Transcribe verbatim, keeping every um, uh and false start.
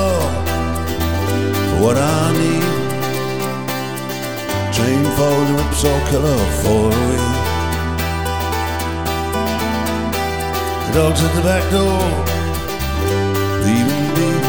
door for what I need. Chain falls, rips all killer, fall away. The dog's at the back door, leaving me.